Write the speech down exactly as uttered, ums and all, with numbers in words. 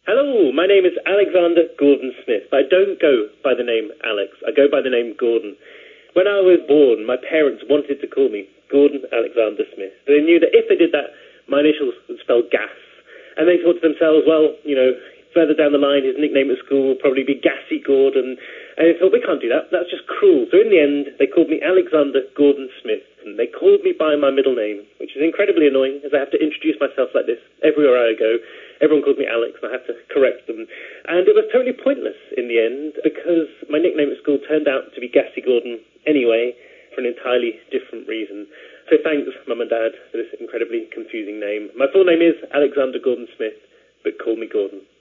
Hello, my name is Alexander Gordon Smith. I don't go by the name Alex. I go by the name Gordon. When I was born, my parents wanted to call me Gordon Alexander Smith. They knew that if they did that, my initials would spell gas. And they thought to themselves, well, you know, further down the line, his nickname at school will probably be Gassy Gordon. And they thought, we can't do that. That's just cruel. So in the end, they called me Alexander Gordon Smith. And they called me by my middle name, which is incredibly annoying, as I have to introduce myself like this everywhere I go. Everyone called me Alex, and I have to correct them. And it was totally pointless in the end, because my nickname at school turned out to be Gassy Gordon anyway, for an entirely different reason. So thanks, Mum and Dad, for this incredibly confusing name. My full name is Alexander Gordon Smith, but call me Gordon.